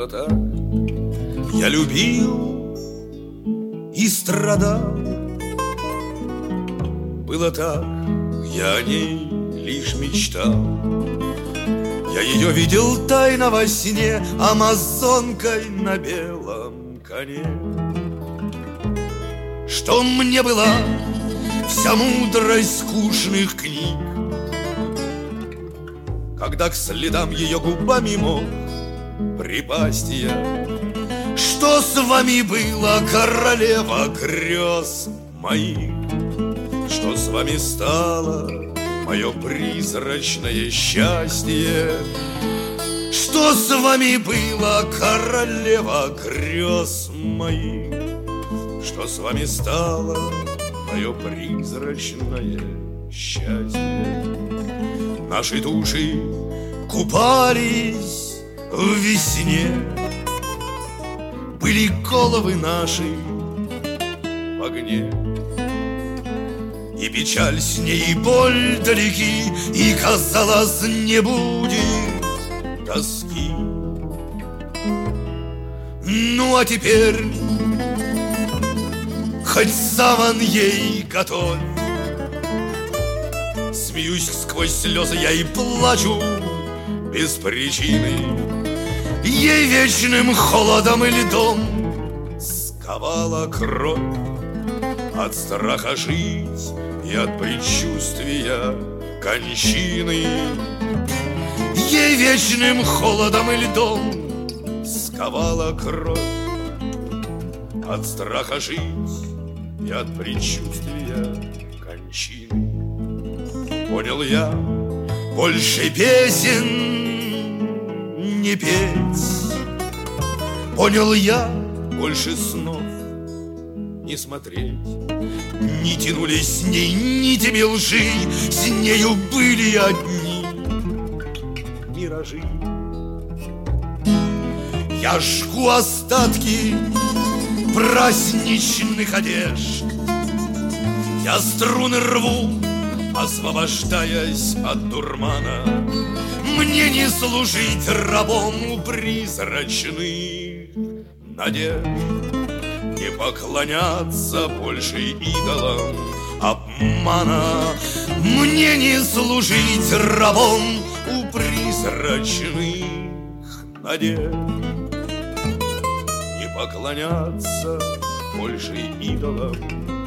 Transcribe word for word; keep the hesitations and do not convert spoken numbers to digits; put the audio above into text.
было так. Я любил и страдал. Было так, я о ней лишь мечтал. Я ее видел тайно во сне, амазонкой на белом коне. Что мне была вся мудрость скучных книг, когда к следам ее губами мог припасть я. Что с вами было, королева грез моих? Что с вами стало мое призрачное счастье? Что с вами было, королева грез моих? Что с вами стало мое призрачное счастье? Наши души купались в весне, были головы наши в огне. И печаль с ней, и боль далеки, и, казалось, не будет тоски. Ну, а теперь хоть саван ей готовь. Смеюсь сквозь слезы я и плачу без причины. Ей вечным холодом и льдом сковала кровь. От страха жить и от предчувствия кончины. Ей вечным холодом и льдом сковала кровь. От страха жить и от предчувствия кончины. Понял я, больше песен не петь. Понял я, больше снов не смотреть. Не тянулись с ней нитями лжи, с нею были одни миражи. Я жгу остатки праздничных одежд, я струны рву, освобождаясь от дурмана. Мне не служить рабом у призрачных надежд, не поклоняться больше идолам обмана. Мне не служить рабом у призрачных надежд, не поклоняться больше идолам